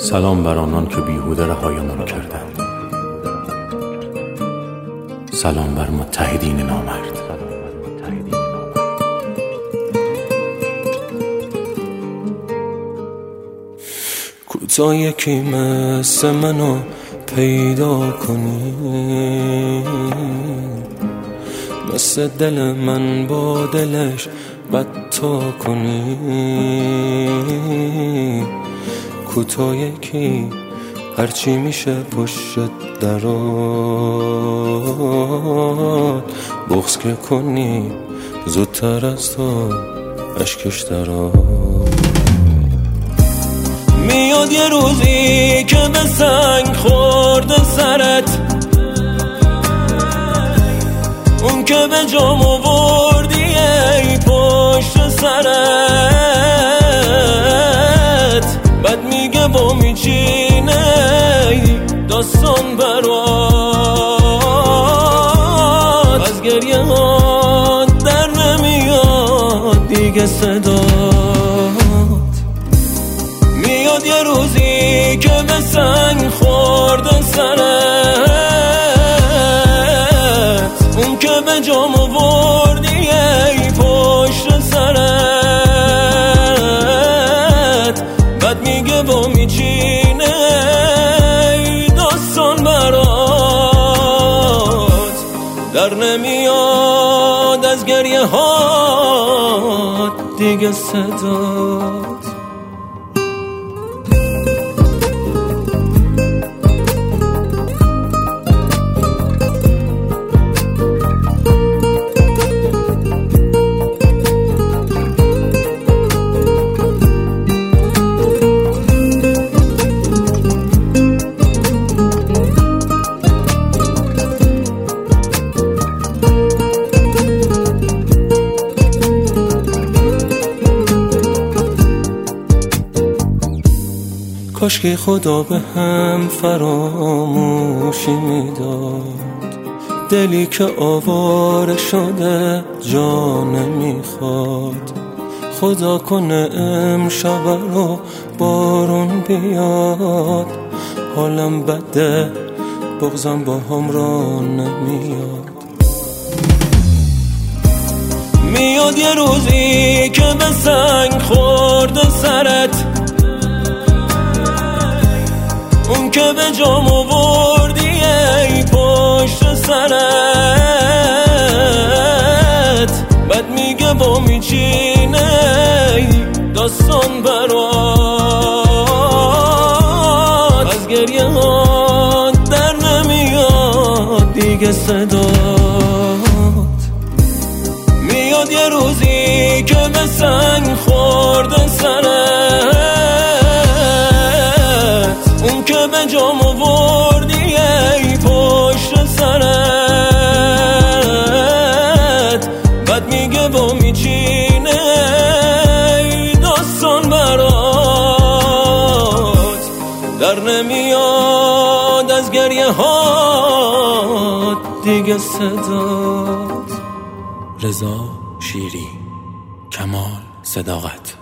سلام بر آنان که بیهوده رهایمان کردند. سلام بر متحدین نامرد. کوتا یکی مثل منو پیدا کنی، مثل دل من با دلش بدتا کنی. کوتا یکی هرچی میشه پشت درات، بغض که کنی زودتر از تو اشکش درات. میاد یه روزی که به سنگ خورده سرت، اون که به جام آوردی ای پشت سرت، بعد میگه با میچینه داستان برات. از گریه ها در نمیاد دیگه صدات. میاد یه روزی که به سنگ خورده سرت، اون که به جام آوردی ای پشت سرت، بعد میگه با میچینه داستان برات. در نمیاد از گریه ها دیگه صدات. کاش که خدا به هم فراموشی میداد، دلی که آواره شده جا نمیخواد. خدا کنه امشب رو بارون بیاد، حالم بده بغضم با هم را نمیاد. میاد یه روزی که به سنگ خورده سرت، اون که به جام آوردی ای پشت سرت، بعد میگه با میچینه داستان برات. از گریه ها در نمیاد دیگه صدات. میاد یه روزی که به سنگ خورده سرت، اون که به جام آوردی ای پشت سرت، بعد میگه با میچینه داستان برات. در نمیاد از گریه ها دیگه صدات. رضا شیری، کمال صداقت.